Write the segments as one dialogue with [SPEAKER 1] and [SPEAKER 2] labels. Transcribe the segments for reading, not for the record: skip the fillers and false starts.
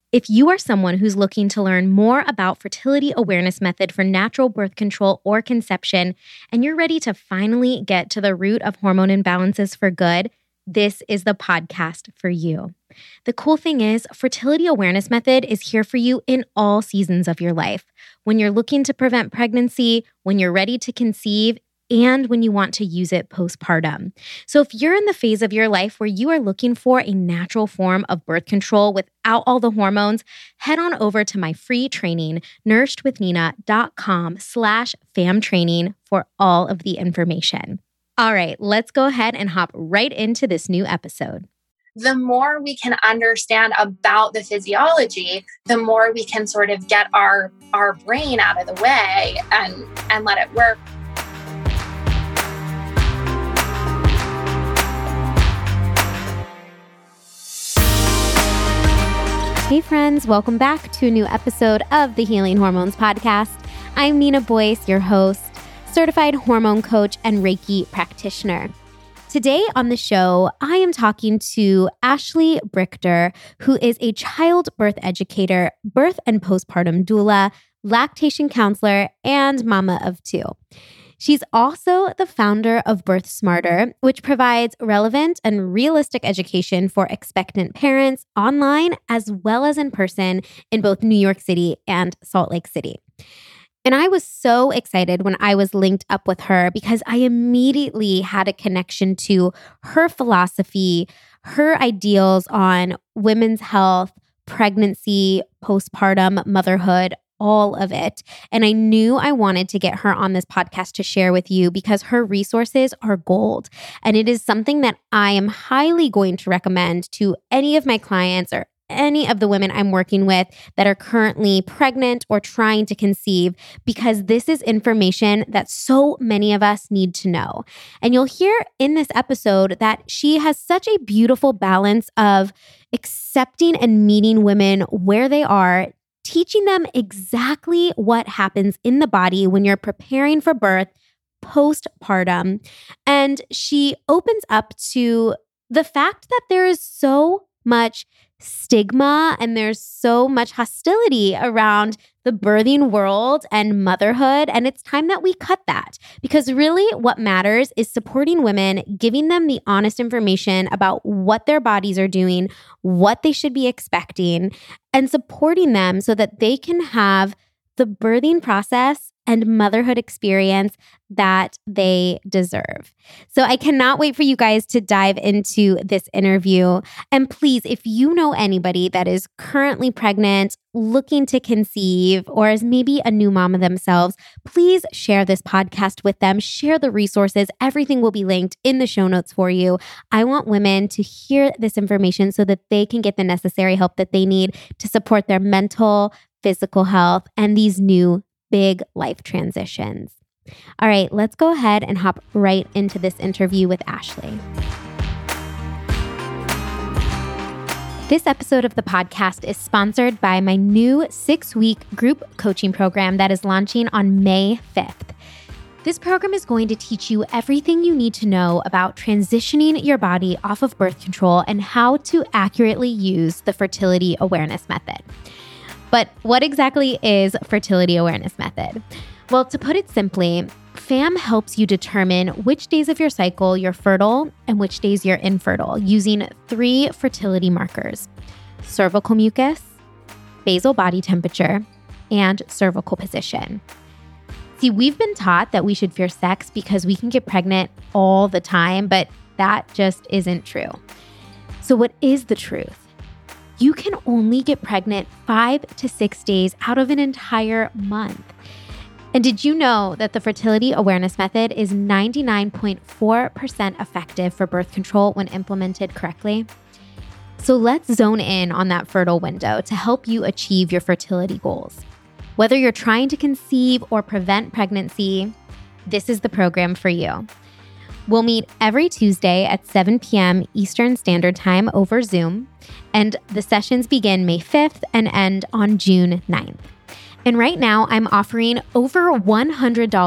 [SPEAKER 1] If you are someone who's looking to learn more about fertility awareness method for natural birth control or conception, and you're ready to finally get to the root of hormone imbalances for good, this is the podcast for you. The cool thing is, fertility awareness method is here for you in all seasons of your life. When you're looking to prevent pregnancy, when you're ready to conceive, and when you want to use it postpartum. So if you're in the phase of your life where you are looking for a natural form of birth control without all the hormones, head on over to my free training, nourishedwithnina.com/famtraining for all of the information. All right, let's go ahead and hop right into this new episode.
[SPEAKER 2] The more we can understand about the physiology, the more we can sort of get our brain out of the way and let it work.
[SPEAKER 1] Hey friends, welcome back to a new episode of the Healing Hormones Podcast. I'm Nina Boyce, your host, certified hormone coach and Reiki practitioner. Today on the show, I am talking to Ashley Brichter, who is a childbirth educator, birth and postpartum doula, lactation counselor, and mama of two. She's also the founder of Birth Smarter, which provides relevant and realistic education for expectant parents online as well as in person in both New York City and Salt Lake City. And I was so excited when I was linked up with her because I immediately had a connection to her philosophy, her ideals on women's health, pregnancy, postpartum, motherhood, all of it. And I knew I wanted to get her on this podcast to share with you because her resources are gold. And it is something that I am highly going to recommend to any of my clients or any of the women I'm working with that are currently pregnant or trying to conceive, because this is information that so many of us need to know. And you'll hear in this episode that she has such a beautiful balance of accepting and meeting women where they are, teaching them exactly what happens in the body when you're preparing for birth, postpartum. And she opens up to the fact that there is so much stigma and there's so much hostility around the birthing world and motherhood. And it's time that we cut that, because really what matters is supporting women, giving them the honest information about what their bodies are doing, what they should be expecting, and supporting them so that they can have the birthing process and motherhood experience that they deserve. So I cannot wait for you guys to dive into this interview. And please, if you know anybody that is currently pregnant, looking to conceive, or is maybe a new mama themselves, please share this podcast with them. Share the resources. Everything will be linked in the show notes for you. I want women to hear this information so that they can get the necessary help that they need to support their mental, physical health, and these new big life transitions. All right, let's go ahead and hop right into this interview with Ashley. This episode of the podcast is sponsored by my new 6-week group coaching program that is launching on May 5th. This program is going to teach you everything you need to know about transitioning your body off of birth control and how to accurately use the fertility awareness method. But what exactly is fertility awareness method? Well, to put it simply, FAM helps you determine which days of your cycle you're fertile and which days you're infertile using 3 fertility markers: cervical mucus, basal body temperature, and cervical position. See, we've been taught that we should fear sex because we can get pregnant all the time, but that just isn't true. So what is the truth? You can only get pregnant 5 to 6 days out of an entire month. And did you know that the fertility awareness method is 99.4% effective for birth control when implemented correctly? So let's zone in on that fertile window to help you achieve your fertility goals. Whether you're trying to conceive or prevent pregnancy, this is the program for you. We'll meet every Tuesday at 7 p.m. Eastern Standard Time over Zoom, and the sessions begin May 5th and end on June 9th. And right now, I'm offering over $100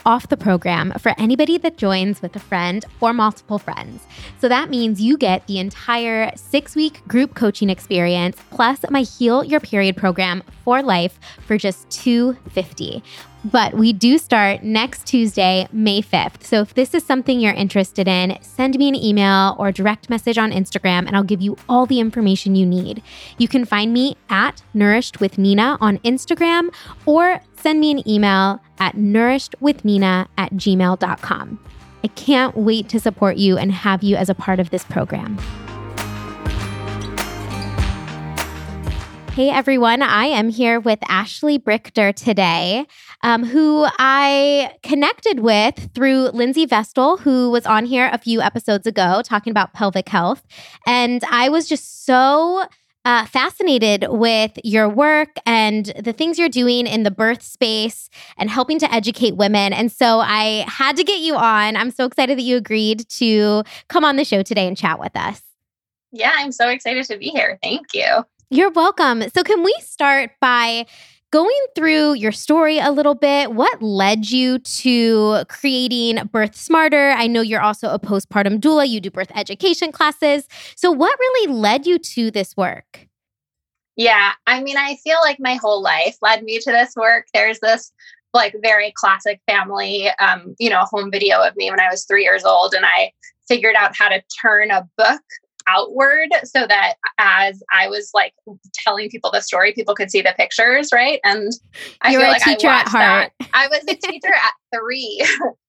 [SPEAKER 1] off the program for anybody that joins with a friend or multiple friends. So that means you get the entire 6-week group coaching experience plus my Heal Your Period program for life for just $250. But we do start next Tuesday, May 5th. So if this is something you're interested in, send me an email or direct message on Instagram and I'll give you all the information you need. You can find me at Nourished with Nina on Instagram or send me an email at nourishedwithnina@gmail.com. I can't wait to support you and have you as a part of this program. Hey everyone, I am here with Ashley Brichter today, who I connected with through Lindsay Vestal, who was on here a few episodes ago talking about pelvic health. And I was just so fascinated with your work and the things you're doing in the birth space and helping to educate women. And so I had to get you on. I'm so excited that you agreed to come on the show today and chat with us.
[SPEAKER 2] Yeah, I'm so excited to be here. Thank you.
[SPEAKER 1] You're welcome. So can we start by going through your story a little bit? What led you to creating Birth Smarter? I know you're also a postpartum doula. You do birth education classes. So what really led you to this work?
[SPEAKER 2] Yeah, I mean, I feel like my whole life led me to this work. There's this like very classic family, home video of me when I was 3 years old, and I figured out how to turn a book outward so that as I was like telling people the story, people could see the pictures, right? And I
[SPEAKER 1] You're
[SPEAKER 2] feel
[SPEAKER 1] a
[SPEAKER 2] like
[SPEAKER 1] teacher
[SPEAKER 2] I
[SPEAKER 1] at heart.
[SPEAKER 2] That. I was a teacher at 3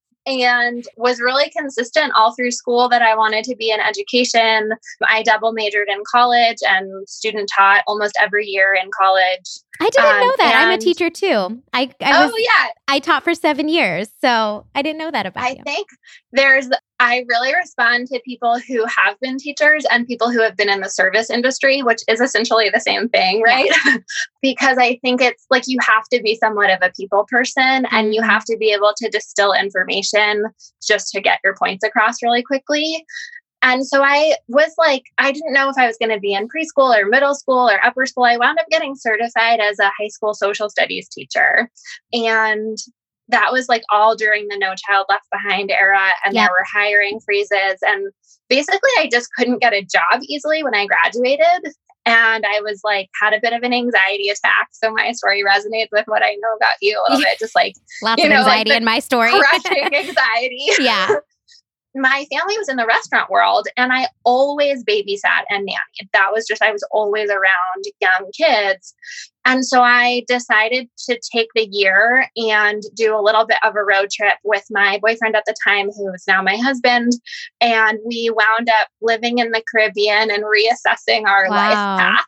[SPEAKER 2] and was really consistent all through school that I wanted to be in education. I double majored in college and student taught almost every year in college.
[SPEAKER 1] I didn't know that. I'm a teacher too. I taught for 7 years. So I didn't know that about you.
[SPEAKER 2] I think I really respond to people who have been teachers and people who have been in the service industry, which is essentially the same thing, right? Yeah. Because I think it's like you have to be somewhat of a people person and you have to be able to distill information just to get your points across really quickly. And so I was like, I didn't know if I was going to be in preschool or middle school or upper school. I wound up getting certified as a high school social studies teacher. And that was like all during the No Child Left Behind era. And there were hiring freezes. And basically, I just couldn't get a job easily when I graduated. And I was like, had a bit of an anxiety attack. So my story resonates with what I know about you a little bit. Just like,
[SPEAKER 1] lots of anxiety in my story.
[SPEAKER 2] Crushing anxiety.
[SPEAKER 1] Yeah.
[SPEAKER 2] My family was in the restaurant world and I always babysat and nannied. That was just, I was always around young kids. And so I decided to take the year and do a little bit of a road trip with my boyfriend at the time, who is now my husband. And we wound up living in the Caribbean and reassessing our life path.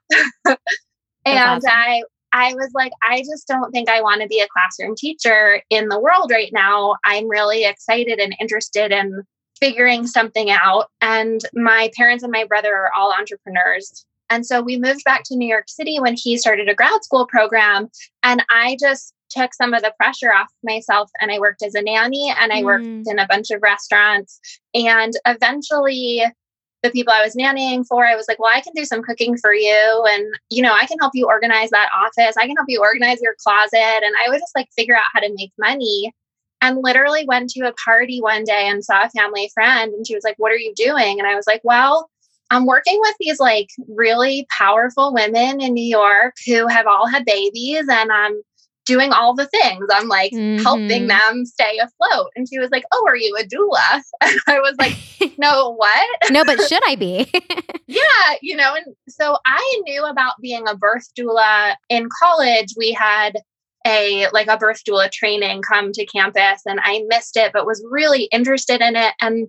[SPEAKER 2] And awesome. I was like, I just don't think I want to be a classroom teacher in the world right now. I'm really excited and interested in figuring something out. And my parents and my brother are all entrepreneurs. And so we moved back to New York City when he started a grad school program. And I just took some of the pressure off myself and I worked as a nanny and I worked in a bunch of restaurants. And eventually the people I was nannying for, I was like, well, I can do some cooking for you. And, I can help you organize that office. I can help you organize your closet. And I would just like figure out how to make money. And literally went to a party one day and saw a family friend and she was like, what are you doing? And I was like, well, I'm working with these like really powerful women in New York who have all had babies and I'm doing all the things. I'm like helping them stay afloat. And she was like, oh, are you a doula? And I was like, no, what?
[SPEAKER 1] No, but should I be?
[SPEAKER 2] Yeah. And so I knew about being a birth doula in college. We had a birth doula training come to campus and I missed it, but was really interested in it. And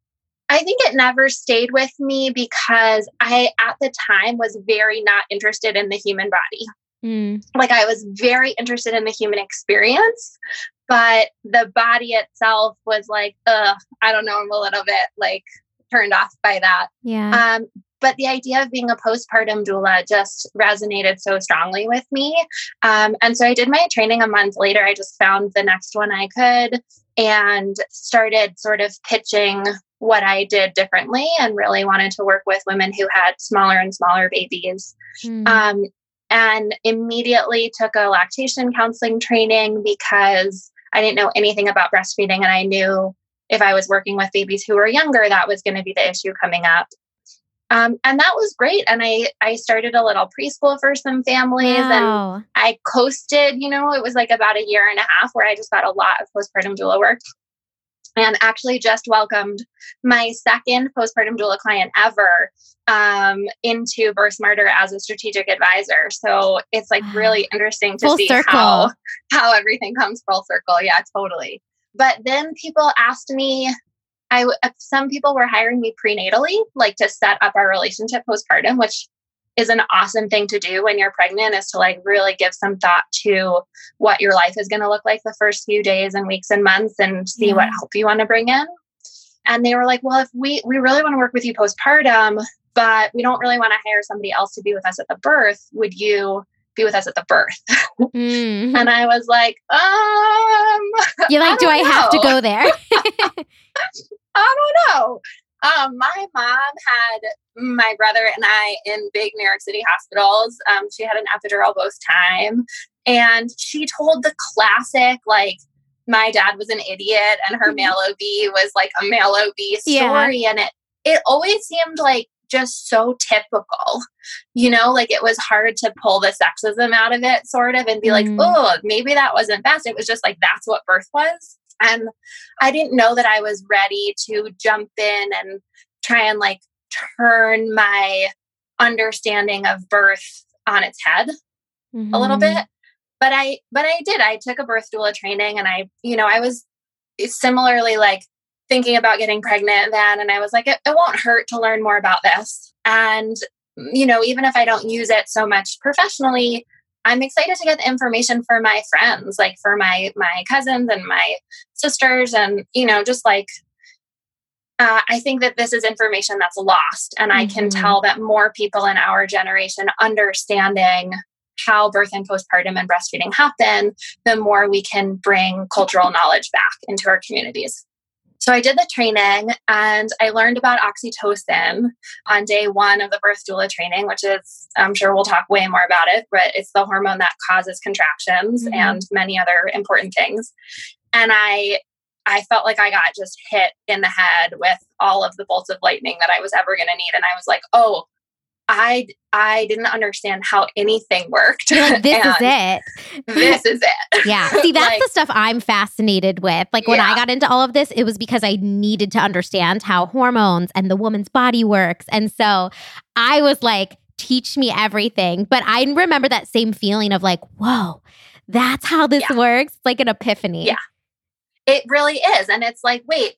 [SPEAKER 2] I think it never stayed with me because I, at the time, was very not interested in the human body. Like I was very interested in the human experience, but the body itself was like, I don't know, I'm a little bit like turned off by that.
[SPEAKER 1] Yeah.
[SPEAKER 2] But the idea of being a postpartum doula just resonated so strongly with me. And so I did my training a month later. I just found the next one I could and started sort of pitching what I did differently and really wanted to work with women who had smaller and smaller babies. And immediately took a lactation counseling training because I didn't know anything about breastfeeding. And I knew if I was working with babies who were younger, that was going to be the issue coming up. And that was great. And I started a little preschool for some families and I coasted, it was like about a year and a half where I just got a lot of postpartum doula work. And actually just welcomed my second postpartum doula client ever into Birth Smarter as a strategic advisor. So it's like really interesting to see how everything comes full circle. Yeah, totally. But then people asked me, some people were hiring me prenatally, like to set up our relationship postpartum, which is an awesome thing to do when you're pregnant, is to like really give some thought to what your life is going to look like the first few days and weeks and months and see what help you want to bring in. And they were like, well, if we really want to work with you postpartum, but we don't really want to hire somebody else to be with us at the birth, would you be with us at the birth? Mm-hmm. And I was like,
[SPEAKER 1] you're like, do I have to go there?
[SPEAKER 2] I don't know. My mom had my brother and I in big New York City hospitals. She had an epidural both time. And she told the classic, like, my dad was an idiot and her male OB was like a male OB story. Yeah. And it always seemed like just so typical, like it was hard to pull the sexism out of it sort of and be like, oh, maybe that wasn't best. It was just like, that's what birth was. And I didn't know that I was ready to jump in and try and like turn my understanding of birth on its head a little bit. But I did. I took a birth doula training and I was similarly like thinking about getting pregnant then. And I was like, it won't hurt to learn more about this. And, even if I don't use it so much professionally, I'm excited to get the information for my friends, like for my cousins and my sisters. And, just like, I think that this is information that's lost. And I can tell that more people in our generation understanding how birth and postpartum and breastfeeding happen, the more we can bring cultural knowledge back into our communities. So I did the training and I learned about oxytocin on day one of the birth doula training, which is, I'm sure we'll talk way more about it, but it's the hormone that causes contractions and many other important things. And I felt like I got just hit in the head with all of the bolts of lightning that I was ever going to need. And I was like, oh, I didn't understand how anything worked.
[SPEAKER 1] You're like, this is it.
[SPEAKER 2] This is it.
[SPEAKER 1] Yeah. See, that's the stuff I'm fascinated with. Like when I got into all of this, it was because I needed to understand how hormones and the woman's body works. And so I was like, teach me everything. But I remember that same feeling of like, whoa, that's how this works. It's like an epiphany.
[SPEAKER 2] Yeah. It really is. And it's like, wait,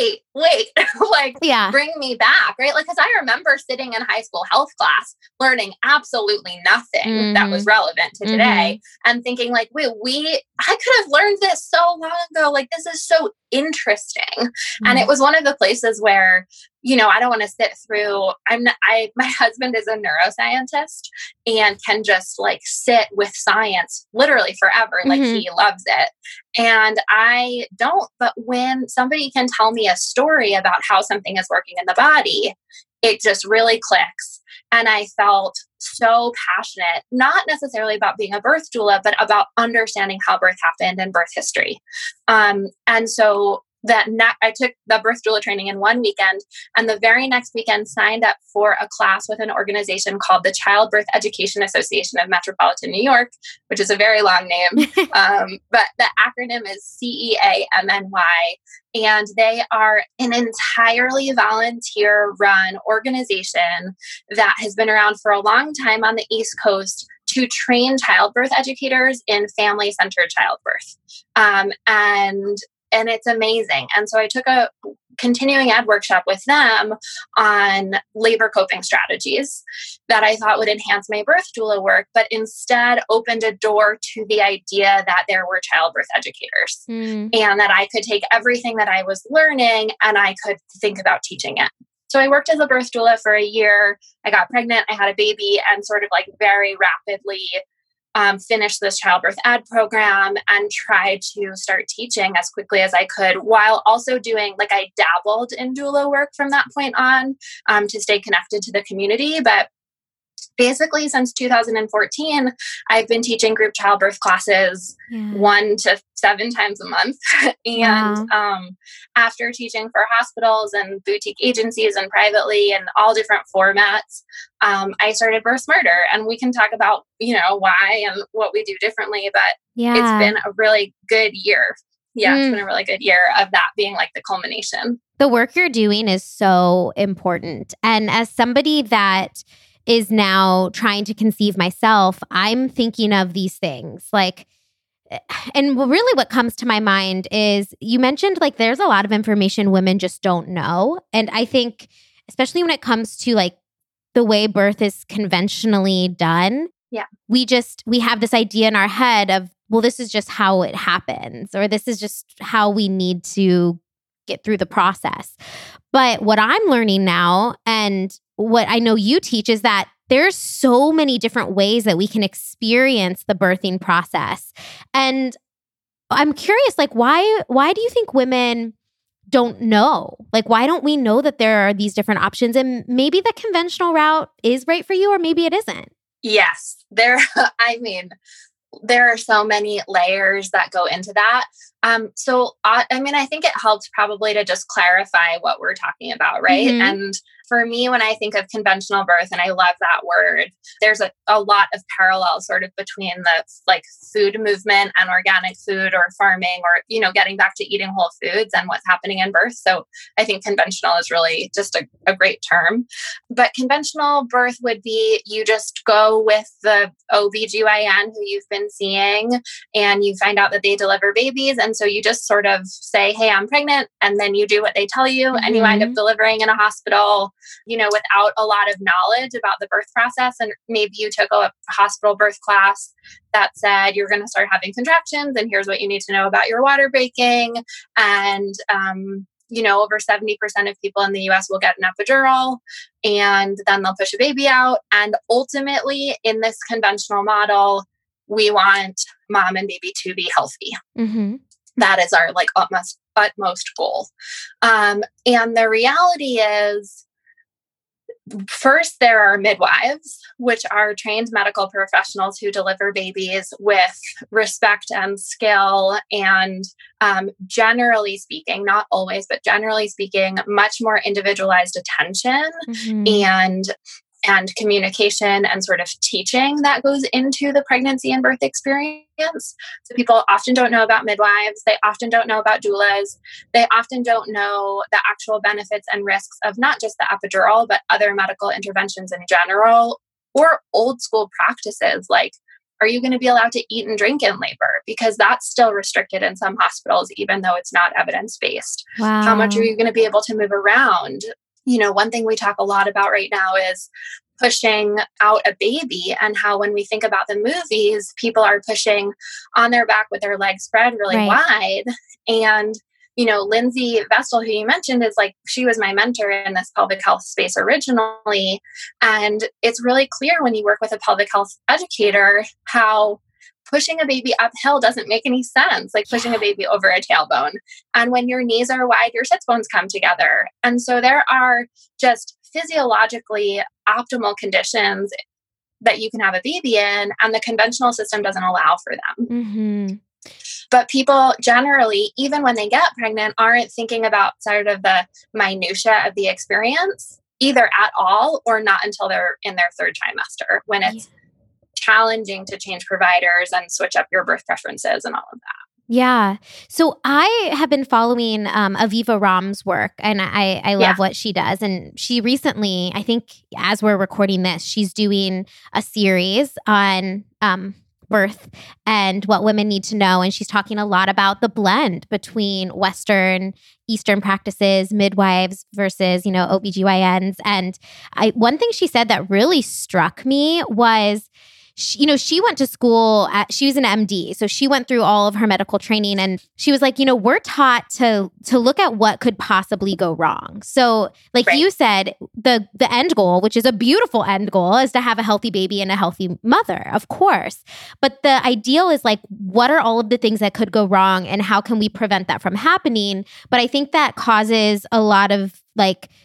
[SPEAKER 2] like, bring me back, right? Like, because I remember sitting in high school health class, learning absolutely nothing that was relevant to today and thinking like, wait, I could have learned this so long ago. Like, this is so interesting. And it was one of the places where, I don't want to sit through, my husband is a neuroscientist and can just like sit with science literally forever. Like he loves it. And I don't, but when somebody can tell me a story about how something is working in the body, it just really clicks. And I felt so passionate, not necessarily about being a birth doula, but about understanding how birth happened and birth history. And so I took the birth doula training in one weekend, and the very next weekend signed up for a class with an organization called the Childbirth Education Association of Metropolitan New York, which is a very long name. But the acronym is CEAMNY. And they are an entirely volunteer-run organization that has been around for a long time on the East Coast to train childbirth educators in family-centered childbirth. And it's amazing. And so I took a continuing ed workshop with them on labor coping strategies that I thought would enhance my birth doula work, but instead opened a door to the idea that there were childbirth educators and that I could take everything that I was learning and I could think about teaching it. So I worked as a birth doula for a year. I got pregnant, I had a baby, and sort of like very rapidly finished this childbirth ed program and tried to start teaching as quickly as I could, while also doing, like, I dabbled in doula work from that point on to stay connected to the community. But basically since 2014, I've been teaching group childbirth classes 1 to 7 times a month. And after teaching for hospitals and boutique agencies and privately and all different formats, I started Birth Smarter. And we can talk about, why and what we do differently, but it's been a really good year. Yeah, it's been a really good year of that being like the culmination.
[SPEAKER 1] The work you're doing is so important. And as somebody that is now trying to conceive myself, I'm thinking of these things and really what comes to my mind is you mentioned like there's a lot of information women just don't know. And I think especially when it comes to like the way birth is conventionally done, we have this idea in our head of, well, this is just how it happens, or this is just how we need to get through the process. But what I'm learning now and what I know you teach is that there's so many different ways that we can experience the birthing process. And I'm curious, like, why do you think women don't know? Like, why don't we know that there are these different options? And maybe the conventional route is right for you, or maybe it isn't.
[SPEAKER 2] Yes, there are so many layers that go into that. I think it helps probably to just clarify what we're talking about, right? Mm-hmm. And for me, when I think of conventional birth, and I love that word, there's a lot of parallels sort of between the like food movement and organic food or farming or, getting back to eating whole foods and what's happening in birth. So I think conventional is really just a great term. But conventional birth would be you just go with the OBGYN who you've been seeing and you find out that they deliver babies. And so you just sort of say, hey, I'm pregnant. And then you do what they tell you and you end up delivering in a hospital, without a lot of knowledge about the birth process. And maybe you took a hospital birth class that said, you're going to start having contractions and here's what you need to know about your water breaking. And, over 70% of people in the US will get an epidural and then they'll push a baby out. And ultimately in this conventional model, we want mom and baby to be healthy. Mm-hmm. That is our utmost goal. And the reality is, first, there are midwives, which are trained medical professionals who deliver babies with respect and skill and generally speaking, not always, but generally speaking, much more individualized attention and communication and sort of teaching that goes into the pregnancy and birth experience. So people often don't know about midwives. They often don't know about doulas. They often don't know the actual benefits and risks of not just the epidural, but other medical interventions in general, or old school practices like, are you going to be allowed to eat and drink in labor? Because that's still restricted in some hospitals, even though it's not evidence-based. Wow. How much are you going to be able to move around? One thing we talk a lot about right now is pushing out a baby, and how when we think about the movies, people are pushing on their back with their legs spread really wide. And, Lindsay Vestal, who you mentioned, is she was my mentor in this pelvic health space originally. And it's really clear when you work with a pelvic health educator how pushing a baby uphill doesn't make any sense, like pushing a baby over a tailbone. And when your knees are wide, your sits bones come together. And so there are just physiologically optimal conditions that you can have a baby in, and the conventional system doesn't allow for them. Mm-hmm. But people generally, even when they get pregnant, aren't thinking about sort of the minutia of the experience, either at all or not until they're in their third trimester, when it's challenging to change providers and switch up your birth preferences and all of that.
[SPEAKER 1] Yeah. So I have been following Aviva Romm's work, and I love what she does. And she recently, I think as we're recording this, she's doing a series on birth and what women need to know. And she's talking a lot about the blend between Western, Eastern practices, midwives versus, OBGYNs. And one thing she said that really struck me was, she went to school she was an MD. So she went through all of her medical training, and she was like, we're taught to look at what could possibly go wrong. So you said, the end goal, which is a beautiful end goal, is to have a healthy baby and a healthy mother, of course. But the ideal is what are all of the things that could go wrong and how can we prevent that from happening? But I think that causes a lot of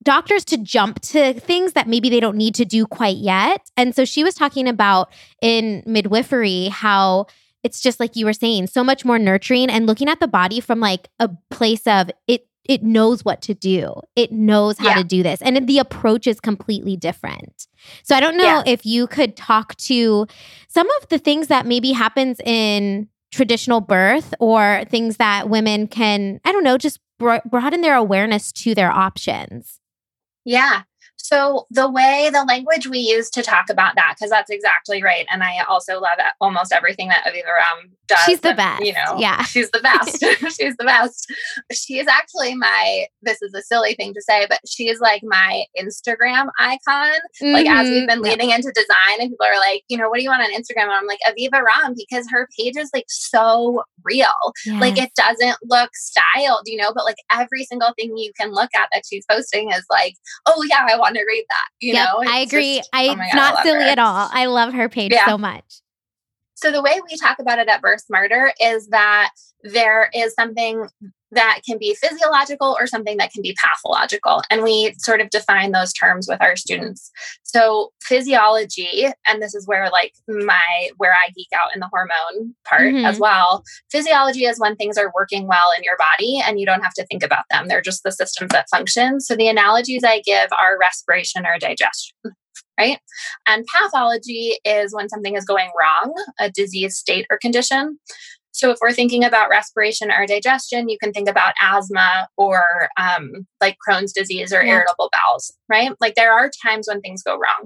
[SPEAKER 1] doctors to jump to things that maybe they don't need to do quite yet. And so she was talking about in midwifery how it's just like you were saying, so much more nurturing and looking at the body from like a place of it knows what to do. It knows how to do this. And the approach is completely different. So I don't know if you could talk to some of the things that maybe happens in traditional birth or things that women can, I don't know, just broaden their awareness to their options.
[SPEAKER 2] Yeah. So the language we use to talk about that, because that's exactly right. And I also love almost everything that Aviva Romm does.
[SPEAKER 1] She's the best.
[SPEAKER 2] She's the best. She's the best. She is actually this is a silly thing to say, but she is like my Instagram icon. Like as we've been leading into design and people are like, what do you want on Instagram? And I'm like, Aviva Romm, because her page is like so real. Yes. Like it doesn't look styled, but like every single thing you can look at that she's posting is like, oh yeah, I want to read that. know,
[SPEAKER 1] I agree. It's not silly at all. I love her page so much.
[SPEAKER 2] So the way we talk about it at Birth Smarter is that there is something that can be physiological or something that can be pathological. And we sort of define those terms with our students. So physiology, and this is where where I geek out in the hormone part as well. Physiology is when things are working well in your body and you don't have to think about them. They're just the systems that function. So the analogies I give are respiration or digestion. Right? And pathology is when something is going wrong, a disease state or condition. So if we're thinking about respiration or digestion, you can think about asthma or like Crohn's disease or irritable bowels, right? Like there are times when things go wrong.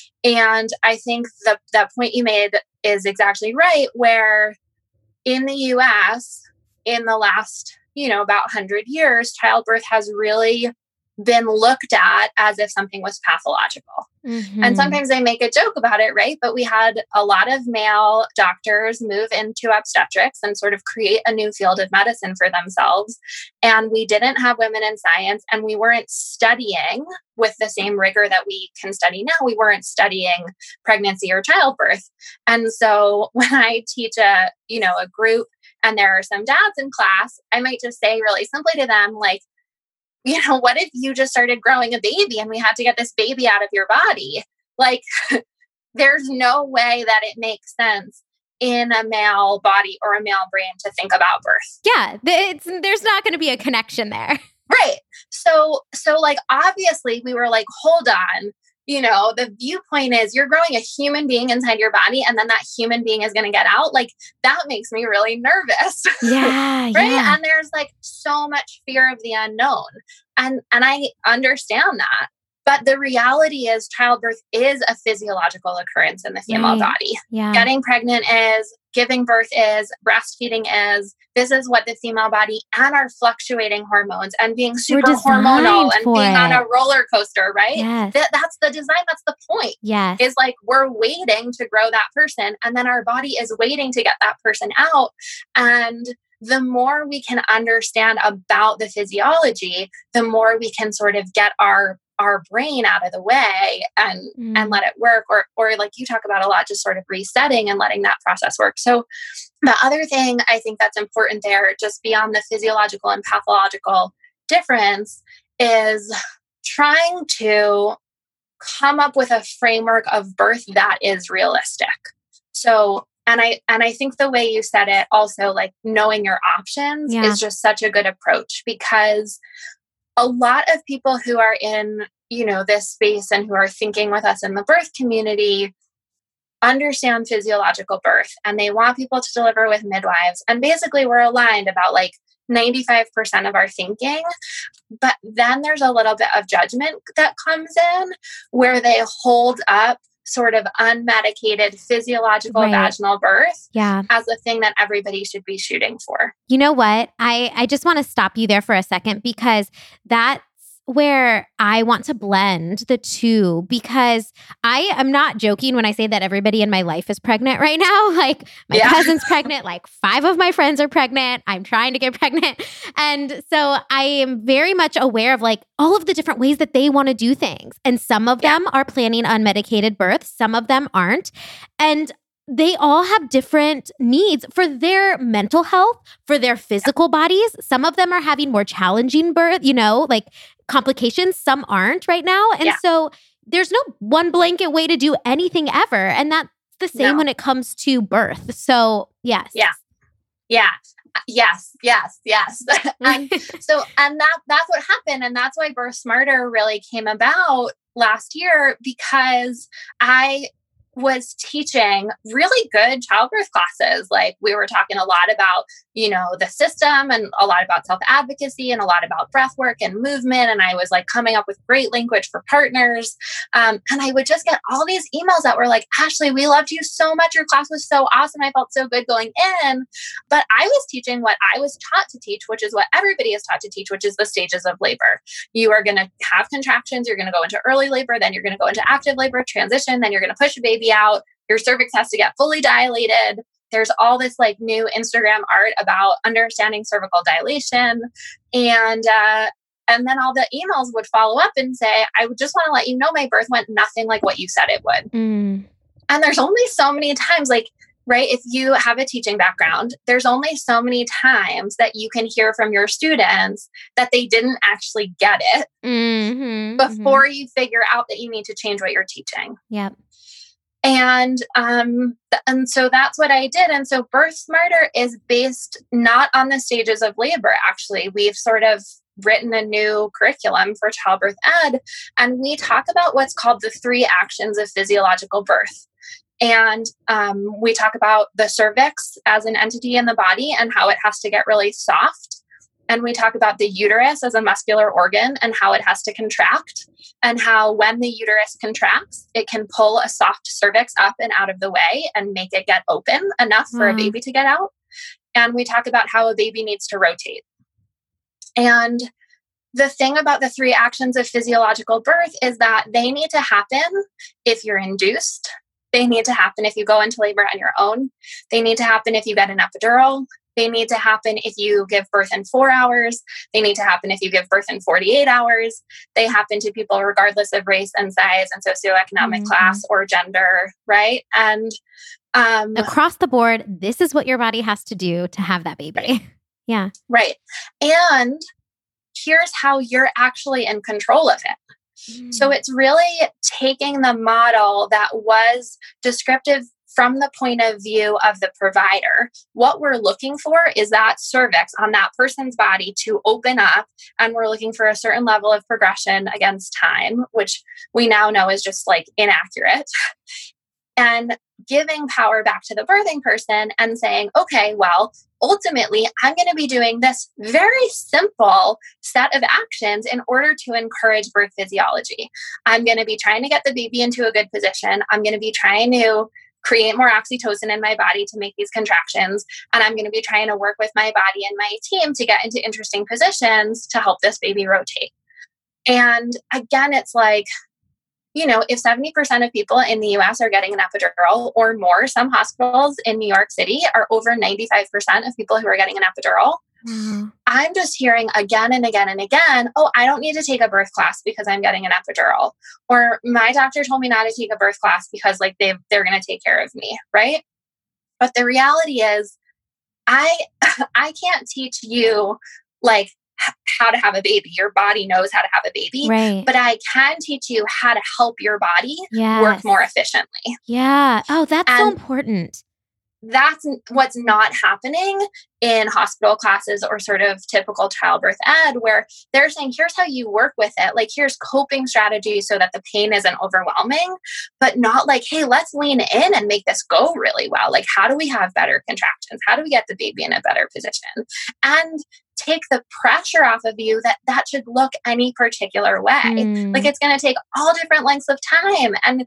[SPEAKER 2] And I think that point you made is exactly right, where in the US, in the last, about 100 years, childbirth has really been looked at as if something was pathological. And sometimes they make a joke about it, right? But we had a lot of male doctors move into obstetrics and sort of create a new field of medicine for themselves. And we didn't have women in science, and we weren't studying with the same rigor that we can study now. We weren't studying pregnancy or childbirth. And so when I teach a group and there are some dads in class, I might just say really simply to them, like, what if you just started growing a baby and we had to get this baby out of your body? Like, there's no way that it makes sense in a male body or a male brain to think about birth.
[SPEAKER 1] Yeah, there's not going to be a connection there.
[SPEAKER 2] Right. So like, obviously we were like, hold on. The viewpoint is you're growing a human being inside your body and then that human being is going to get out. Like that makes me really nervous.
[SPEAKER 1] Yeah.
[SPEAKER 2] Right.
[SPEAKER 1] Yeah.
[SPEAKER 2] And there's like so much fear of the unknown. And I understand that. But the reality is childbirth is a physiological occurrence in the female body.
[SPEAKER 1] Yeah.
[SPEAKER 2] Getting pregnant is, giving birth is, breastfeeding is. This is what the female body and our fluctuating hormones and being super hormonal and being on a roller coaster, right?
[SPEAKER 1] Yes.
[SPEAKER 2] That's the design. That's the point.
[SPEAKER 1] Yes.
[SPEAKER 2] Is like we're waiting to grow that person and then our body is waiting to get that person out. And the more we can understand about the physiology, the more we can sort of get our brain out of the way and let it work, or like you talk about a lot, just sort of resetting and letting that process work. So the other thing I think that's important there, just beyond the physiological and pathological difference, is trying to come up with a framework of birth that is realistic. So, and I think the way you said it also, like knowing your options is just such a good approach, because a lot of people who are in, this space and who are thinking with us in the birth community understand physiological birth and they want people to deliver with midwives. And basically we're aligned about like 95% of our thinking. But then there's a little bit of judgment that comes in where they hold up sort of unmedicated physiological vaginal birth as a thing that everybody should be shooting for.
[SPEAKER 1] You know what? I just want to stop you there for a second, because that's where I want to blend the two, because I am not joking when I say that everybody in my life is pregnant right now. Like my cousin's pregnant, like 5 of my friends are pregnant. I'm trying to get pregnant. And so I am very much aware of like all of the different ways that they want to do things. And some of them are planning unmedicated birth. Some of them aren't. And they all have different needs for their mental health, for their physical bodies. Some of them are having more challenging birth, like complications, some aren't right now. And so there's no one blanket way to do anything ever. And that's the same when it comes to birth. So yes.
[SPEAKER 2] Yeah. Yeah. Yes. And that's what happened. And that's why Birth Smarter really came about last year, because I was teaching really good childbirth classes. Like we were talking a lot about, the system and a lot about self-advocacy and a lot about breath work and movement. And I was like coming up with great language for partners. And I would just get all these emails that were like, Ashley, we loved you so much. Your class was so awesome. I felt so good going in. But I was teaching what I was taught to teach, which is what everybody is taught to teach, which is the stages of labor. You are going to have contractions. You're going to go into early labor. Then you're going to go into active labor, transition. Then you're going to push a baby out. Your cervix has to get fully dilated. There's all this like new Instagram art about understanding cervical dilation. And then all the emails would follow up and say, I would just want to let you know my birth went nothing like what you said it would. And there's only so many times, like, right, if you have a teaching background, there's only so many times that you can hear from your students that they didn't actually get it before you figure out that you need to change what you're teaching.
[SPEAKER 1] Yep.
[SPEAKER 2] And so that's what I did. And so Birth Smarter is based not on the stages of labor. Actually, we've sort of written a new curriculum for childbirth ed, and we talk about what's called the 3 actions of physiological birth. And we talk about the cervix as an entity in the body and how it has to get really soft. And we talk about the uterus as a muscular organ and how it has to contract, and how when the uterus contracts, it can pull a soft cervix up and out of the way and make it get open enough for a baby to get out. And we talk about how a baby needs to rotate. And the thing about the 3 actions of physiological birth is that they need to happen if you're induced. They need to happen if you go into labor on your own. They need to happen if you get an epidural. They need to happen if you give birth in 4 hours. They need to happen if you give birth in 48 hours. They happen to people regardless of race and size and socioeconomic class or gender, right? And
[SPEAKER 1] across the board, this is what your body has to do to have that baby.
[SPEAKER 2] Right.
[SPEAKER 1] Yeah.
[SPEAKER 2] Right. And here's how you're actually in control of it. So it's really taking the model that was descriptive from the point of view of the provider. What we're looking for is that cervix on that person's body to open up, and we're looking for a certain level of progression against time, which we now know is just like inaccurate. And giving power back to the birthing person and saying, okay, well, ultimately, I'm going to be doing this very simple set of actions in order to encourage birth physiology. I'm going to be trying to get the baby into a good position. I'm going to be trying to create more oxytocin in my body to make these contractions. And I'm going to be trying to work with my body and my team to get into interesting positions to help this baby rotate. And again, it's like, if 70% of people in the US are getting an epidural or more, some hospitals in New York City are over 95% of people who are getting an epidural. I'm just hearing again and again and again, oh, I don't need to take a birth class because I'm getting an epidural. Or my doctor told me not to take a birth class because they're going to take care of me, right? But the reality is, I can't teach you how to have a baby. Your body knows how to have a baby,
[SPEAKER 1] right? But
[SPEAKER 2] I can teach you how to help your body work more efficiently.
[SPEAKER 1] Yeah. Oh, that's so important.
[SPEAKER 2] That's what's not happening in hospital classes or sort of typical childbirth ed, where they're saying, here's how you work with it. Like, here's coping strategies so that the pain isn't overwhelming, but not like, hey, let's lean in and make this go really well. Like, how do we have better contractions? How do we get the baby in a better position? And take the pressure off of you that should look any particular way. Like, it's going to take all different lengths of time. And,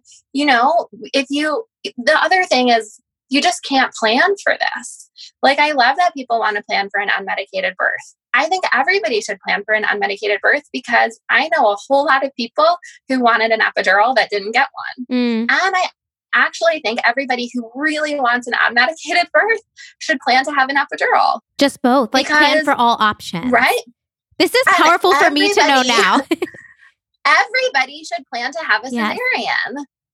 [SPEAKER 2] the other thing is, you just can't plan for this. Like, I love that people want to plan for an unmedicated birth. I think everybody should plan for an unmedicated birth, because I know a whole lot of people who wanted an epidural that didn't get one. And I actually think everybody who really wants an unmedicated birth should plan to have an epidural.
[SPEAKER 1] Just both. Plan for all options.
[SPEAKER 2] Right?
[SPEAKER 1] This is powerful for me to know now.
[SPEAKER 2] Everybody should plan to have a cesarean.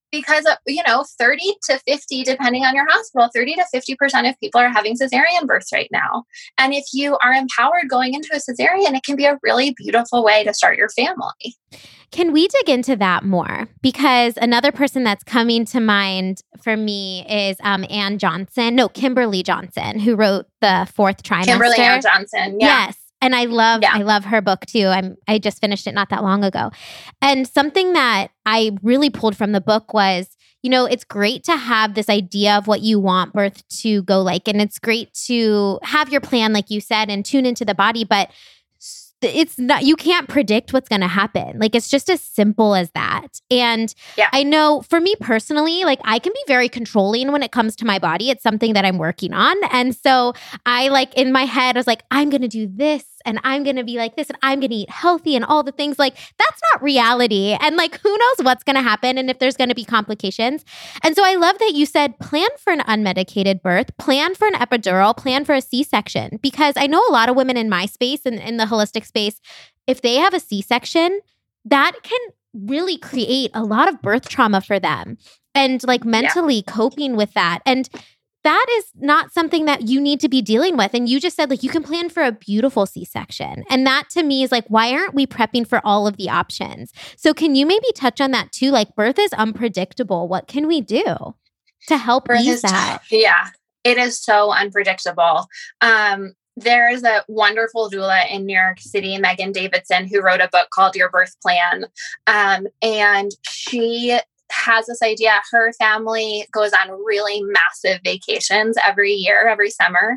[SPEAKER 2] because, 30 to 50, depending on your hospital, 30 to 50% of people are having cesarean births right now. And if you are empowered going into a cesarean, it can be a really beautiful way to start your family.
[SPEAKER 1] Can we dig into that more? Because another person that's coming to mind for me is Kimberly Johnson, who wrote The Fourth Trimester.
[SPEAKER 2] Kimberly Ann Johnson, yeah.
[SPEAKER 1] Yes. And I love her book too. I just finished it not that long ago. And something that I really pulled from the book was, it's great to have this idea of what you want birth to go like. And it's great to have your plan, like you said, and tune into the body. But it's not, you can't predict what's going to happen. Like, it's just as simple as that. And I know for me personally, like, I can be very controlling when it comes to my body. It's something that I'm working on. And so I in my head, I was like, I'm going to do this and I'm going to be like this and I'm going to eat healthy and all the things. Like, that's not reality. And like, who knows what's going to happen and if there's going to be complications. And so I love that you said, plan for an unmedicated birth, plan for an epidural, plan for a C-section, because I know a lot of women in my space and in the holistic space, if they have a C-section, that can really create a lot of birth trauma for them and like mentally coping with that. And that is not something that you need to be dealing with. And you just said, like, you can plan for a beautiful C-section. And that to me is like, why aren't we prepping for all of the options? So can you maybe touch on that too? Like, birth is unpredictable. What can we do to help ease that?
[SPEAKER 2] Yeah, it is so unpredictable. There is a wonderful doula in New York City, Megan Davidson, who wrote a book called Your Birth Plan. And she has this idea. Her family goes on really massive vacations every year, every summer.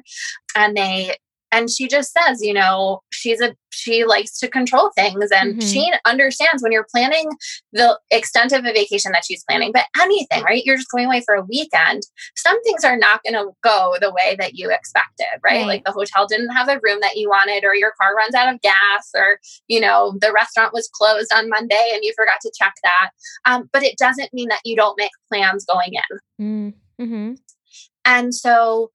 [SPEAKER 2] And she just says, she likes to control things and she understands when you're planning the extent of a vacation that she's planning, but anything, right? You're just going away for a weekend. Some things are not going to go the way that you expected, right? Like the hotel didn't have the room that you wanted, or your car runs out of gas, or, the restaurant was closed on Monday and you forgot to check that. But it doesn't mean that you don't make plans going in. Mm-hmm. And so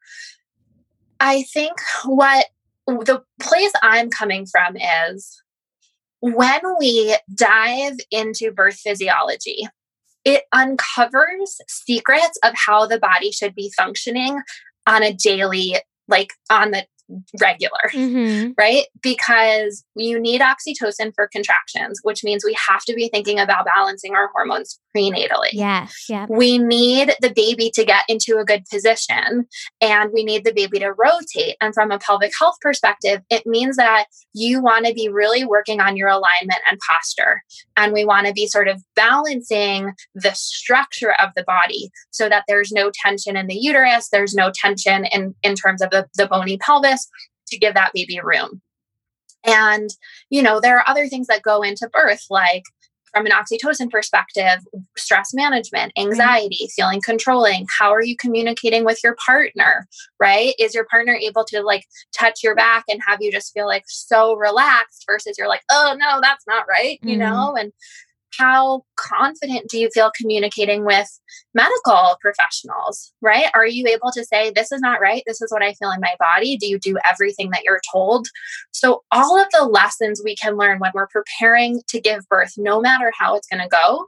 [SPEAKER 2] I think what the place I'm coming from is when we dive into birth physiology, it uncovers secrets of how the body should be functioning on a daily, like on the regular, right? Because you need oxytocin for contractions, which means we have to be thinking about balancing our hormones prenatally.
[SPEAKER 1] Yes. Yeah.
[SPEAKER 2] We need the baby to get into a good position and we need the baby to rotate. And from a pelvic health perspective, it means that you want to be really working on your alignment and posture. And we want to be sort of balancing the structure of the body so that there's no tension in the uterus, there's no tension in terms of the bony pelvis, to give that baby room. And, there are other things that go into birth, like from an oxytocin perspective, stress management, anxiety, feeling controlling. How are you communicating with your partner, right? Is your partner able to like touch your back and have you just feel like so relaxed versus you're like, oh no, that's not right, And how confident do you feel communicating with medical professionals, right? Are you able to say, this is not right? This is what I feel in my body. Do you do everything that you're told? So all of the lessons we can learn when we're preparing to give birth, no matter how it's going to go,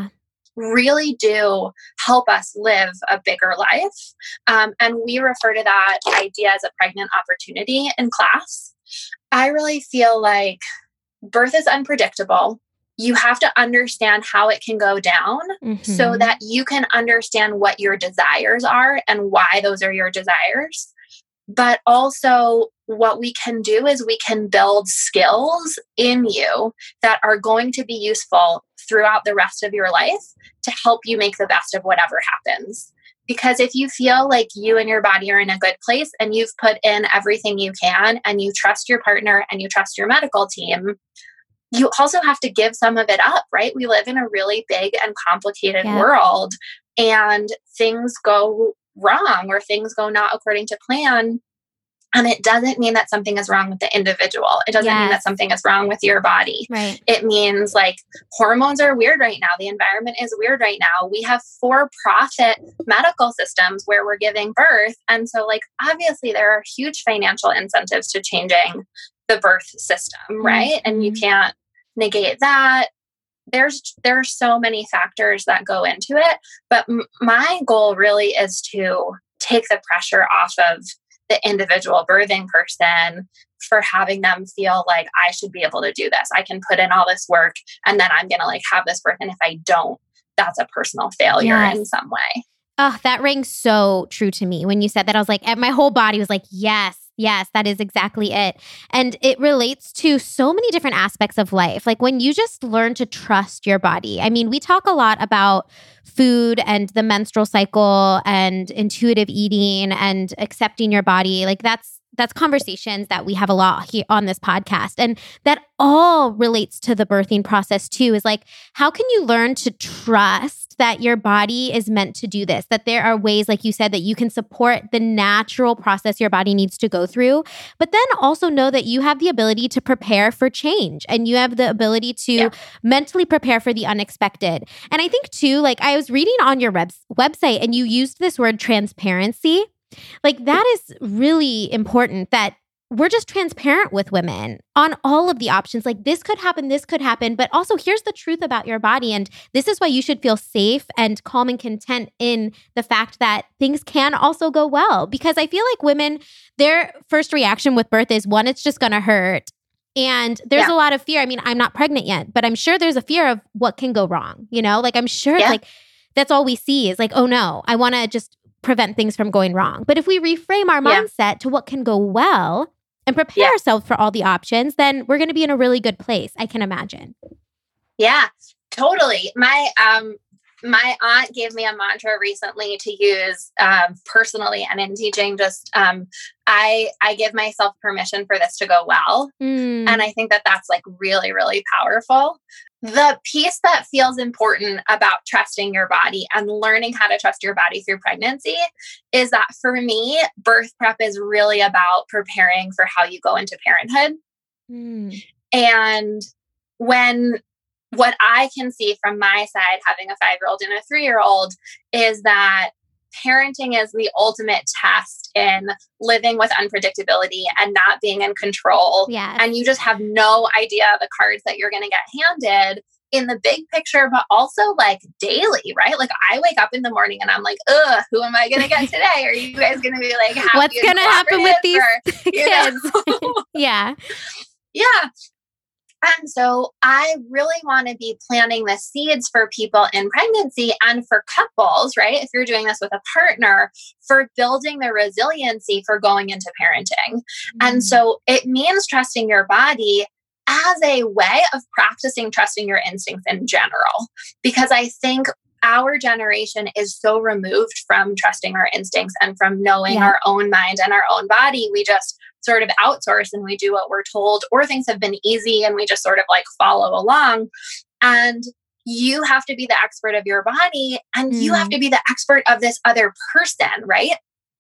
[SPEAKER 2] really do help us live a bigger life. And we refer to that idea as a pregnant opportunity in class. I really feel like birth is unpredictable. You have to understand how it can go down so that you can understand what your desires are and why those are your desires. But also what we can do is we can build skills in you that are going to be useful throughout the rest of your life to help you make the best of whatever happens. Because if you feel like you and your body are in a good place and you've put in everything you can and you trust your partner and you trust your medical team, you also have to give some of it up, right? We live in a really big and complicated world, and things go wrong or things go not according to plan. And it doesn't mean that something is wrong with the individual. It doesn't mean that something is wrong with your body.
[SPEAKER 1] Right.
[SPEAKER 2] It means like hormones are weird right now. The environment is weird right now. We have for-profit medical systems where we're giving birth. And so like, obviously there are huge financial incentives to changing the birth system, right? And you can't negate that. there are so many factors that go into it, but my goal really is to take the pressure off of the individual birthing person for having them feel like I should be able to do this. I can put in all this work and then I'm going to like have this birth. And if I don't, that's a personal failure in some way.
[SPEAKER 1] Oh, that rang so true to me. When you said that, I was like, my whole body was like, yes, that is exactly it. And it relates to so many different aspects of life. Like when you just learn to trust your body. I mean, we talk a lot about food and the menstrual cycle and intuitive eating and accepting your body. Like that's conversations that we have a lot here on this podcast. And that all relates to the birthing process too, is like, how can you learn to trust that your body is meant to do this? That there are ways, like you said, that you can support the natural process your body needs to go through, but then also know that you have the ability to prepare for change and you have the ability to mentally prepare for the unexpected. And I think too, like I was reading on your website and you used this word transparency. Like that is really important, that we're just transparent with women on all of the options. Like this could happen, but also here's the truth about your body. And this is why you should feel safe and calm and content in the fact that things can also go well. Because I feel like women, their first reaction with birth is one, it's just going to hurt. And there's a lot of fear. I mean, I'm not pregnant yet, but I'm sure there's a fear of what can go wrong. You know, like I'm sure it's like, that's all we see is like, oh no, I want to just prevent things from going wrong. But if we reframe our mindset to what can go well and prepare ourselves for all the options, then we're going to be in a really good place, I can imagine. Yeah,
[SPEAKER 2] totally. My aunt gave me a mantra recently to use personally and in teaching. Just I give myself permission for this to go well. And I think that that's like really, really powerful. The piece that feels important about trusting your body and learning how to trust your body through pregnancy is that for me, birth prep is really about preparing for how you go into parenthood. And what I can see from my side, having a 5-year-old and a 3-year-old, is that parenting is the ultimate test in living with unpredictability and not being in control. And you just have no idea the cards that you're going to get handed in the big picture, but also like daily, right? Like I wake up in the morning and I'm like, who am I going to get today? Are you guys going to be like,
[SPEAKER 1] what's going to happen with these kids?
[SPEAKER 2] Yeah. And so I really want to be planting the seeds for people in pregnancy and for couples, right? If you're doing this with a partner, for building the resiliency for going into parenting. And so it means trusting your body as a way of practicing trusting your instincts in general. Because I think our generation is so removed from trusting our instincts and from knowing our own mind and our own body. We just sort of outsource and we do what we're told, or things have been easy and we just sort of like follow along. And you have to be the expert of your body and you have to be the expert of this other person, right?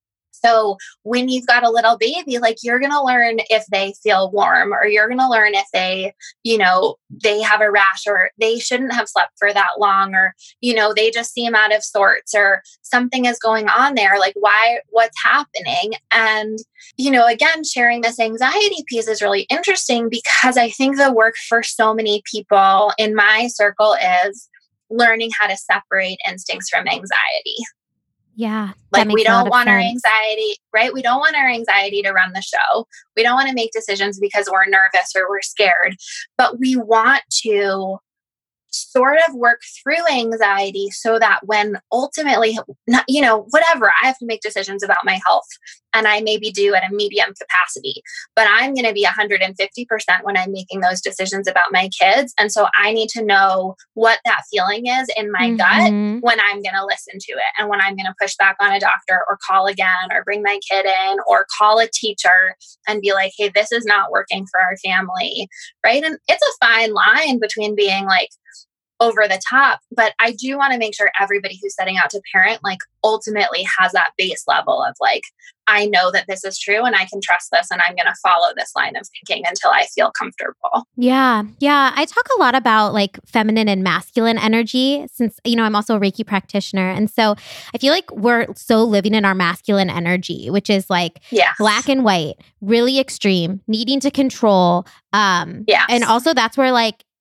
[SPEAKER 2] So when you've got a little baby, like you're going to learn if they feel warm, or you're going to learn if they, they have a rash, or they shouldn't have slept for that long, or, they just seem out of sorts, or something is going on there. Like what's happening? And, again, sharing this anxiety piece is really interesting because I think the work for so many people in my circle is learning how to separate instincts from anxiety.
[SPEAKER 1] Yeah.
[SPEAKER 2] Like we don't want our anxiety, right? We don't want our anxiety to run the show. We don't want to make decisions because we're nervous or we're scared, but we want to sort of work through anxiety so that when ultimately, whatever, I have to make decisions about my health and I maybe do at a medium capacity, but I'm going to be 150% when I'm making those decisions about my kids. And so I need to know what that feeling is in my gut when I'm going to listen to it and when I'm going to push back on a doctor or call again or bring my kid in or call a teacher and be like, hey, this is not working for our family, right? And it's a fine line between being like, over the top, but I do want to make sure everybody who's setting out to parent, like ultimately has that base level of like, I know that this is true and I can trust this and I'm going to follow this line of thinking until I feel comfortable.
[SPEAKER 1] Yeah. I talk a lot about like feminine and masculine energy since, I'm also a Reiki practitioner. And so I feel like we're so living in our masculine energy, which is like black and white, really extreme, needing to control. And also that's where like,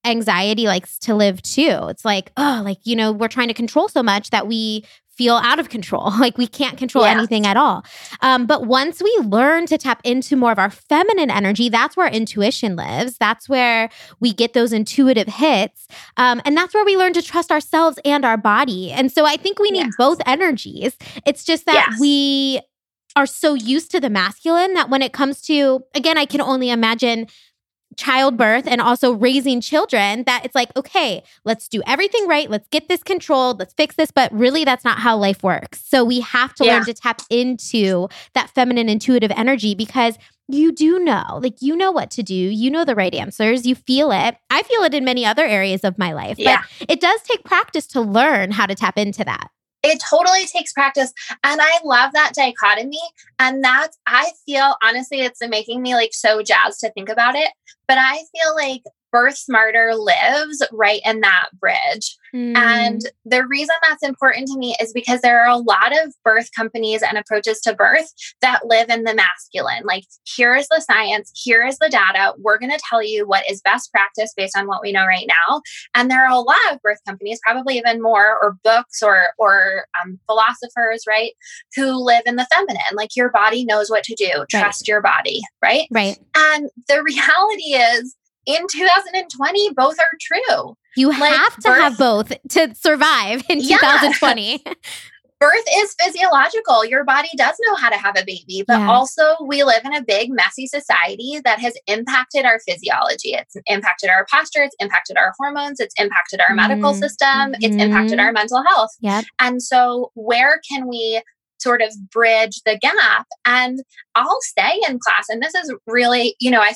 [SPEAKER 1] anxiety likes to live too. It's like, oh, like, we're trying to control so much that we feel out of control. Like we can't control anything at all. But once we learn to tap into more of our feminine energy, that's where intuition lives. That's where we get those intuitive hits. And that's where we learn to trust ourselves and our body. And so I think we need both energies. It's just that we are so used to the masculine that when it comes to, again, I can only imagine childbirth and also raising children, that it's like, okay, let's do everything right. Let's get this controlled. Let's fix this. But really, that's not how life works. So we have to learn to tap into that feminine intuitive energy, because you do know, like, you know what to do. You know the right answers. You feel it. I feel it in many other areas of my life. But it does take practice to learn how to tap into that.
[SPEAKER 2] It totally takes practice. And I love that dichotomy. And that's, I feel, honestly, it's making me like so jazzed to think about it. But I feel like Birth Smarter lives right in that bridge. And the reason that's important to me is because there are a lot of birth companies and approaches to birth that live in the masculine. Like, here is the science, here is the data. We're going to tell you what is best practice based on what we know right now. And there are a lot of birth companies, probably even more, or books or philosophers, right, who live in the feminine. Like, your body knows what to do. Trust your body, right?
[SPEAKER 1] Right.
[SPEAKER 2] And the reality is, in 2020, both are true.
[SPEAKER 1] You have to have both to survive in 2020.
[SPEAKER 2] Birth is physiological. Your body does know how to have a baby, but also we live in a big, messy society that has impacted our physiology. It's impacted our posture. It's impacted our hormones. It's impacted our medical system. It's impacted our mental health. And so where can we sort of bridge the gap? And I'll say in class, and this is really,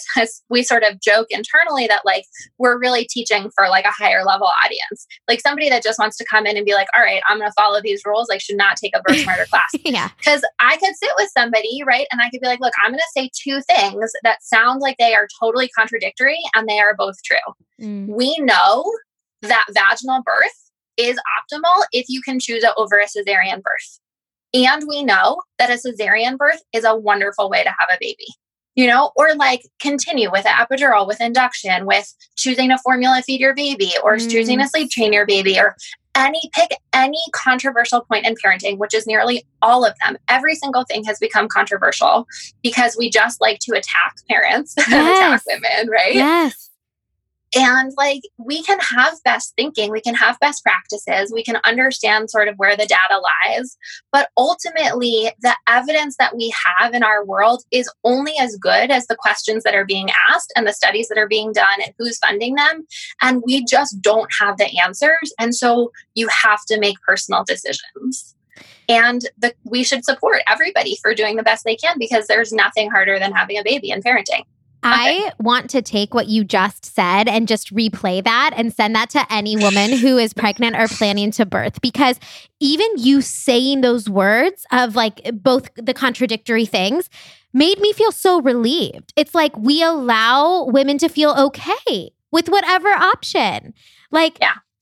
[SPEAKER 2] we sort of joke internally that like, we're really teaching for like a higher level audience. Like somebody that just wants to come in and be like, all right, I'm going to follow these rules, like should not take a Birth Smarter class. Because I could sit with somebody, right? And I could be like, look, I'm going to say two things that sound like they are totally contradictory and they are both true. We know that vaginal birth is optimal if you can choose it over a cesarean birth. And we know that a cesarean birth is a wonderful way to have a baby, or like continue with an epidural, with induction, with choosing to formula feed your baby, or choosing to sleep train your baby, or pick any controversial point in parenting, which is nearly all of them. Every single thing has become controversial because we just like to attack parents and attack women, right?
[SPEAKER 1] Yes.
[SPEAKER 2] And like, we can have best thinking, we can have best practices, we can understand sort of where the data lies, but ultimately the evidence that we have in our world is only as good as the questions that are being asked and the studies that are being done and who's funding them. And we just don't have the answers. And so you have to make personal decisions. And we should support everybody for doing the best they can, because there's nothing harder than having a baby and parenting.
[SPEAKER 1] I want to take what you just said and just replay that and send that to any woman who is pregnant or planning to birth, because even you saying those words of like both the contradictory things made me feel so relieved. It's like we allow women to feel okay with whatever option. Like,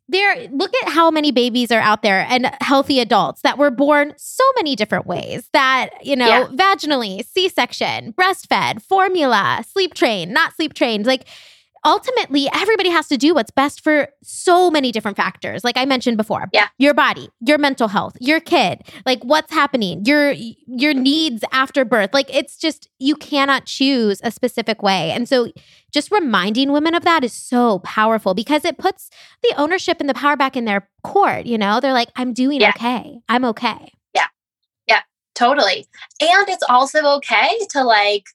[SPEAKER 1] look at how many babies are out there and healthy adults that were born so many different ways that, vaginally, C-section, breastfed, formula, sleep trained, not sleep trained. Like, ultimately, everybody has to do what's best for so many different factors. Like I mentioned before, your body, your mental health, your kid, like what's happening, your needs after birth. Like, it's just, you cannot choose a specific way. And so just reminding women of that is so powerful, because it puts the ownership and the power back in their court. They're like, I'm doing okay. I'm okay.
[SPEAKER 2] Yeah, totally. And it's also okay to like,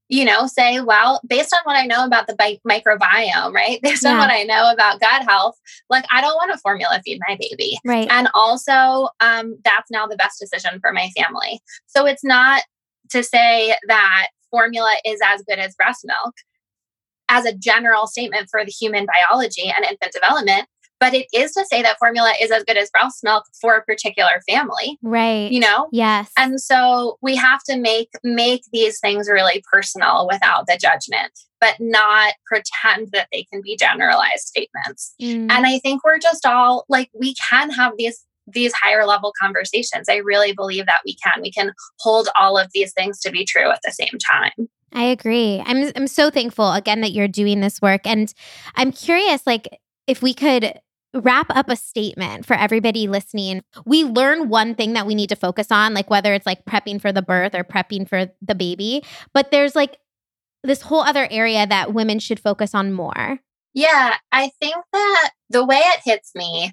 [SPEAKER 2] say, well, based on what I know about the microbiome, right? Based on what I know about gut health, like, I don't want to formula feed my baby.
[SPEAKER 1] Right.
[SPEAKER 2] And also, that's now the best decision for my family. So it's not to say that formula is as good as breast milk as a general statement for the human biology and infant development, but it is to say that formula is as good as breast milk for a particular family.
[SPEAKER 1] Right. Yes.
[SPEAKER 2] And so we have to make these things really personal without the judgment, but not pretend that they can be generalized statements. And I think we're just all like, we can have these higher level conversations. I really believe that we can hold all of these things to be true at the same time.
[SPEAKER 1] I agree. I'm so thankful again that you're doing this work. And I'm curious, like, if we could wrap up a statement for everybody listening. We learn one thing that we need to focus on, like whether it's like prepping for the birth or prepping for the baby, but there's like this whole other area that women should focus on more.
[SPEAKER 2] Yeah, I think that the way it hits me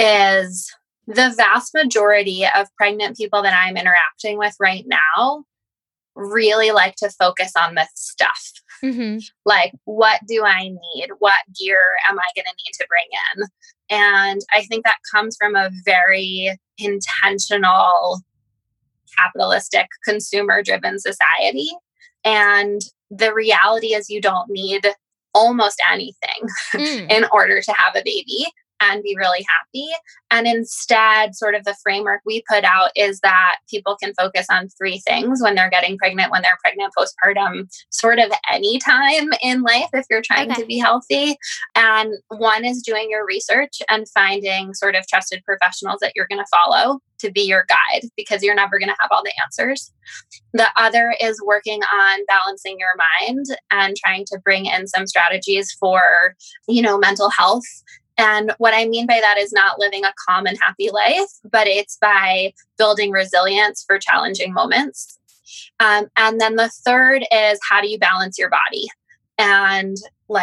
[SPEAKER 2] is the vast majority of pregnant people that I'm interacting with right now really like to focus on this stuff.
[SPEAKER 1] Mm-hmm.
[SPEAKER 2] Like, what do I need? What gear am I going to need to bring in? And I think that comes from a very intentional, capitalistic, consumer-driven society. And the reality is you don't need almost anything in order to have a baby and be really happy. And instead, sort of the framework we put out is that people can focus on three things when they're getting pregnant, when they're pregnant postpartum, sort of any time in life if you're trying to be healthy. And one is doing your research and finding sort of trusted professionals that you're going to follow to be your guide, because you're never going to have all the answers. The other is working on balancing your mind and trying to bring in some strategies for, mental health. And what I mean by that is not living a calm and happy life, but it's by building resilience for challenging moments. And then the third is, how do you balance your body? And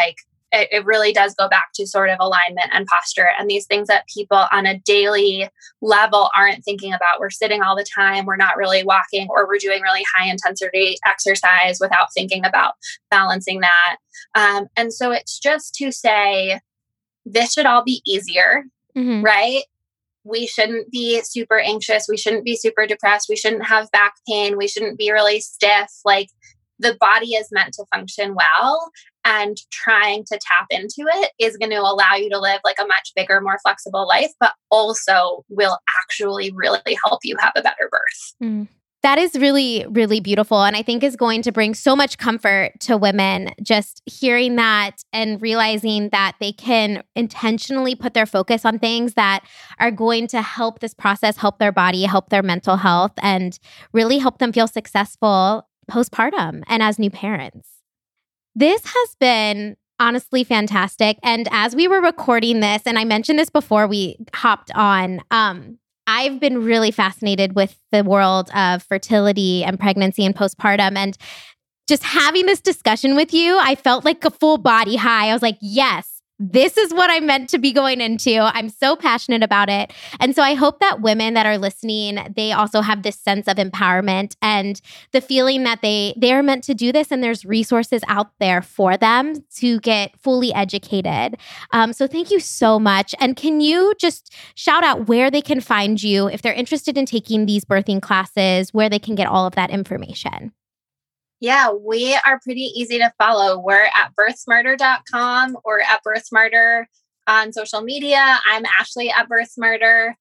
[SPEAKER 2] it really does go back to sort of alignment and posture and these things that people on a daily level aren't thinking about. We're sitting all the time. We're not really walking, or we're doing really high intensity exercise without thinking about balancing that. And so it's just to say, this should all be easier, right? We shouldn't be super anxious. We shouldn't be super depressed. We shouldn't have back pain. We shouldn't be really stiff. Like, the body is meant to function well, and trying to tap into it is going to allow you to live like a much bigger, more flexible life, but also will actually really help you have a better birth.
[SPEAKER 1] That is really, really beautiful. And I think is going to bring so much comfort to women, just hearing that and realizing that they can intentionally put their focus on things that are going to help this process, help their body, help their mental health, and really help them feel successful postpartum and as new parents. This has been honestly fantastic. And as we were recording this, and I mentioned this before we hopped on, I've been really fascinated with the world of fertility and pregnancy and postpartum. And just having this discussion with you, I felt like a full body high. I was like, yes, this is what I'm meant to be going into. I'm so passionate about it. And so I hope that women that are listening, they also have this sense of empowerment and the feeling that they are meant to do this, and there's resources out there for them to get fully educated. So thank you so much. And can you just shout out where they can find you if they're interested in taking these birthing classes, where they can get all of that information?
[SPEAKER 2] Yeah, we are pretty easy to follow. We're at birthsmarter.com or at birthsmarter on social media. I'm Ashley at birthsmarter.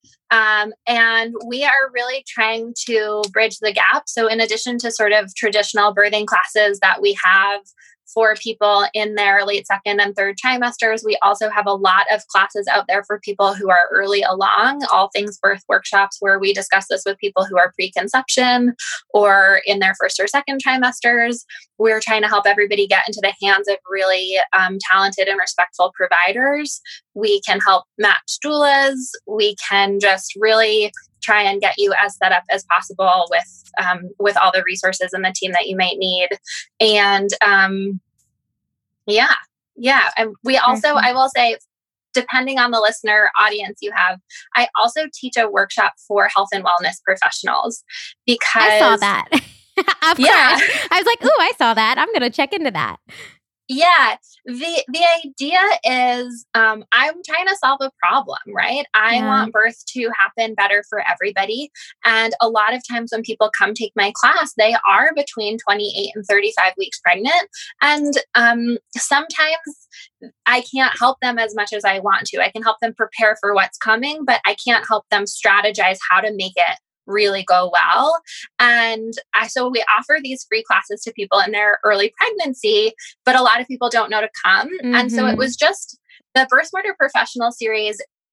[SPEAKER 2] And we are really trying to bridge the gap. So in addition to sort of traditional birthing classes that we have for people in their late second and third trimesters, we also have a lot of classes out there for people who are early along, all things birth workshops, where we discuss this with people who are pre-conception or in their first or second trimesters. We're trying to help everybody get into the hands of really talented and respectful providers. We can help match doulas. We can just really try and get you as set up as possible with all the resources and the team that you might need. And And we also, I will say, depending on the listener audience you have, I also teach a workshop for health and wellness professionals, because
[SPEAKER 1] I saw that. Of course. I was like, ooh, I saw that. I'm going to check into that.
[SPEAKER 2] Yeah. The idea is I'm trying to solve a problem, right? I want birth to happen better for everybody. And a lot of times when people come take my class, they are between 28 and 35 weeks pregnant. And sometimes I can't help them as much as I want to. I can help them prepare for what's coming, but I can't help them strategize how to make it really go well. And so we offer these free classes to people in their early pregnancy, but a lot of people don't know to come. And so it was just the Birth Smarter Professional series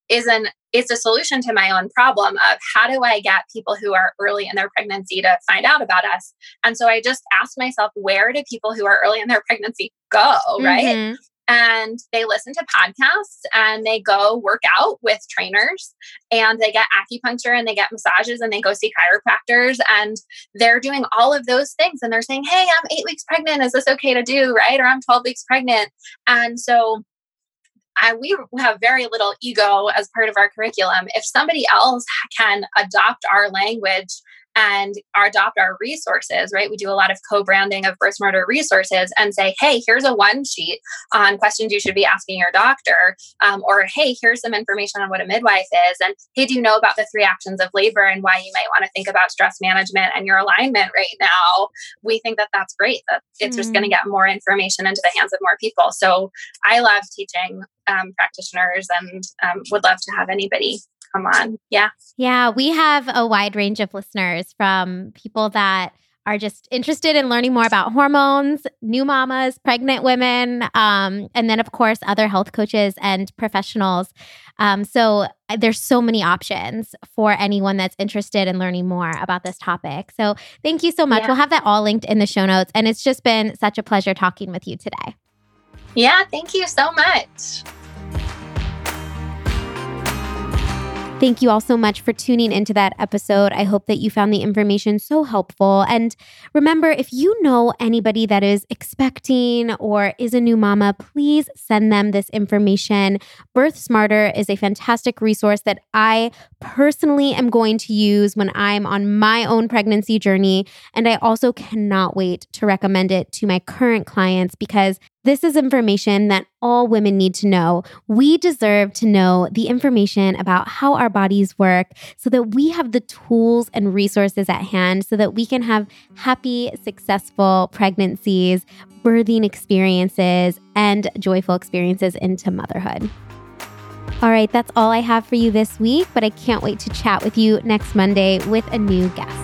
[SPEAKER 2] it's a solution to my own problem of how do I get people who are early in their pregnancy to find out about us? And so I just asked myself, where do people who are early in their pregnancy go, right? And they listen to podcasts and they go work out with trainers and they get acupuncture and they get massages and they go see chiropractors and they're doing all of those things. And they're saying, hey, I'm 8 weeks pregnant. Is this okay to do? Right? Or I'm 12 weeks pregnant. And so we have very little ego as part of our curriculum. If somebody else can adopt our language and adopt our resources, right? We do a lot of co-branding of Birth Smarter resources and say, hey, here's a one sheet on questions you should be asking your doctor. Or, hey, here's some information on what a midwife is. And hey, do you know about the 3 actions of labor and why you might want to think about stress management and your alignment right now? We think that that's great. That it's just going to get more information into the hands of more people. So I love teaching practitioners and would love to have anybody come on. Yeah,
[SPEAKER 1] we have a wide range of listeners, from people that are just interested in learning more about hormones, new mamas, pregnant women, and then, of course, other health coaches and professionals. So there's so many options for anyone that's interested in learning more about this topic. So thank you so much. We'll have that all linked in the show notes. And it's just been such a pleasure talking with you today.
[SPEAKER 2] Yeah, thank you so much.
[SPEAKER 1] Thank you all so much for tuning into that episode. I hope that you found the information so helpful. And remember, if you know anybody that is expecting or is a new mama, please send them this information. Birth Smarter is a fantastic resource that I personally am going to use when I'm on my own pregnancy journey. And I also cannot wait to recommend it to my current clients, because this is information that all women need to know. We deserve to know the information about how our bodies work so that we have the tools and resources at hand so that we can have happy, successful pregnancies, birthing experiences, and joyful experiences into motherhood. All right, that's all I have for you this week, but I can't wait to chat with you next Monday with a new guest.